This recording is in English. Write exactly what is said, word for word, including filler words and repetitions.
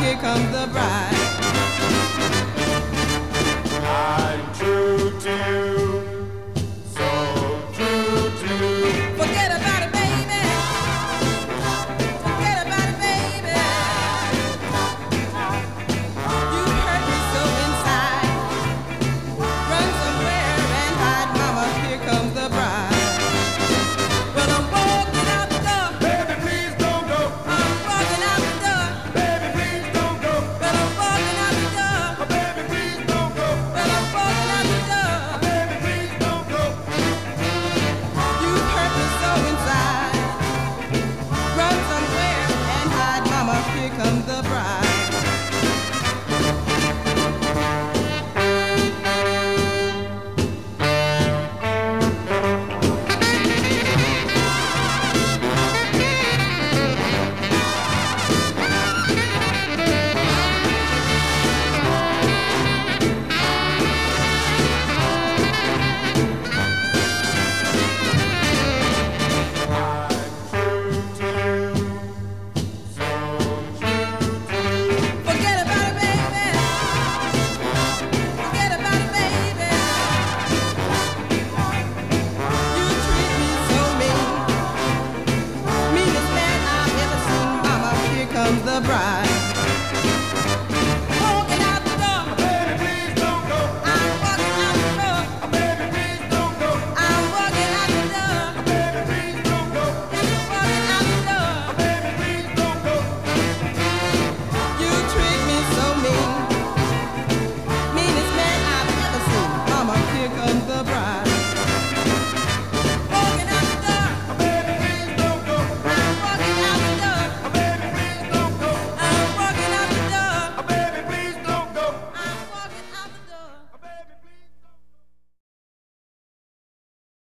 here comes the bride. I'm true to you, so true to you. Forget about it, baby. Forget about it, baby. You hurt me so inside. Run somewhere and hide, mama. Here comes the bride. Well, I'm walking out the door. Baby, please don't go. I'm walking out the door. Baby, please don't go. Well, I'm walking out the door. Oh, baby, please don't go. Well, I'm walking out the door. Baby, please don't go. You hurt me so inside. Run somewhere and hide, mama. Here comes the bride. Forget about it, baby. Forget about it, baby. You treat me so mean. Meanest man I've ever seen, mama. Here comes the bride.